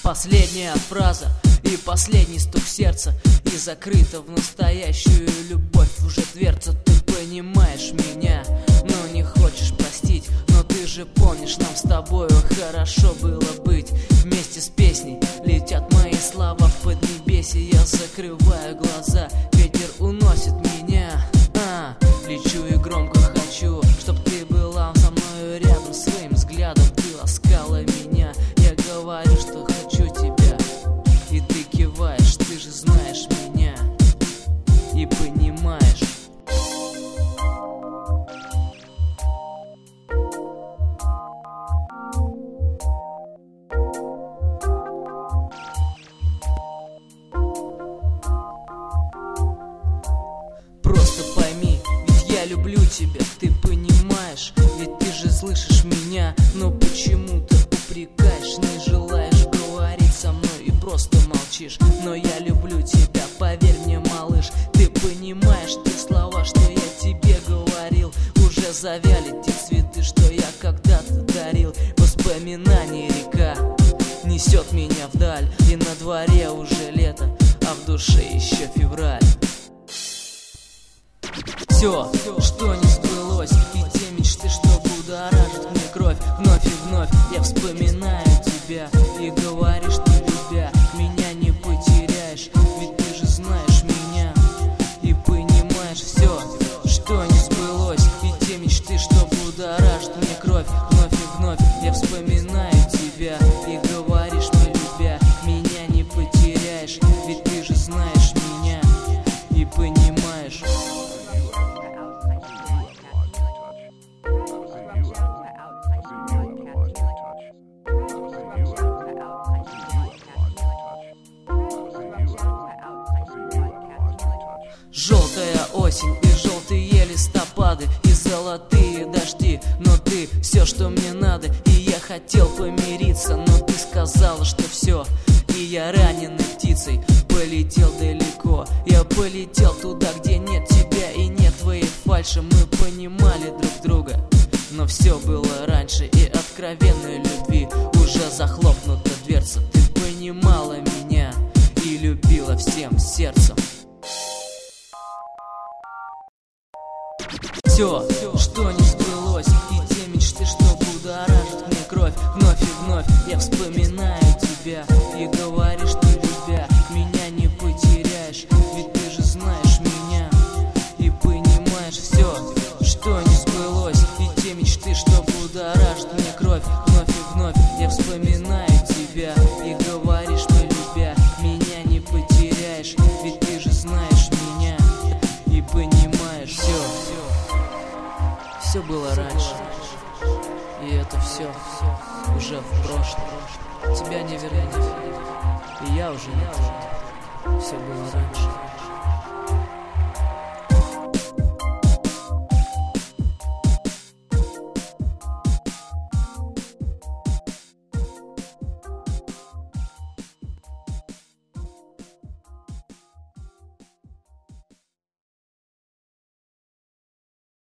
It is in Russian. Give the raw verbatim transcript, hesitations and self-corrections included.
Последняя фраза и последний стук сердца, и закрыта в настоящую любовь уже дверца. Ты понимаешь меня, но не хочешь простить, но ты же помнишь, нам с тобою хорошо было быть. Вместе с песней летят мои слова в поднебесье. Я закрываю глаза, ветер уносит меня, а, лечу и громко хочу, чтоб ты была со мною рядом. Своим взглядом ты ласкала меня. Я говорю, что хочу тебя, и ты киваешь. Ты же знаешь меня и понимаешь. Просто пойми, ведь я люблю тебя, ты понимаешь? Ведь ты же слышишь меня, но почему-то упрекаешь, не желаешь говорить со мной и просто молчишь. Но я люблю тебя, поверь мне, малыш. Ты понимаешь, те слова, что я тебе говорил, уже завяли те цветы, что я когда-то дарил. Воспоминания река несет меня вдаль, и на дворе уже лето, а в душе еще февраль. Все, что не сбылось, и те мечты, что будоражат мне кровь. Вновь и вновь я вспоминаю тебя и говоришь, что любя меня не потеряешь. Ведь ты же знаешь меня и понимаешь. Все, что не сбылось, и те мечты, что будоражат мне кровь. Вновь и вновь я вспоминаю тебя и говоришь, что любя меня не потеряешь. Ведь ты же знаешь меня и понимаешь. Желтая осень и желтые листопады, и золотые дожди. Но ты все, что мне надо, и я хотел помириться. Но ты сказала, что все, и я раненой птицей полетел далеко. Я полетел туда, где нет тебя и нет твоей фальши. Мы понимали друг друга, но все было раньше, и откровенной любви уже захлопнута дверца. Ты понимала меня и любила всем сердцем. Все, что не сбылось, и те мечты, что будоражат мне кровь. Вновь и вновь я вспоминаю тебя и говоришь, что любя меня не потеряешь. Ведь ты же знаешь меня и понимаешь. Все, что не сбылось, и те мечты, что будоражат мне кровь. Вновь и вновь я вспоминаю тебя и говоришь, что любя меня не потеряешь. Ведь ты же знаешь меня и понимаешь. Все, все было раньше, и это все уже в прошлом. Тебя не вернуть, и я уже не помню. Все было раньше.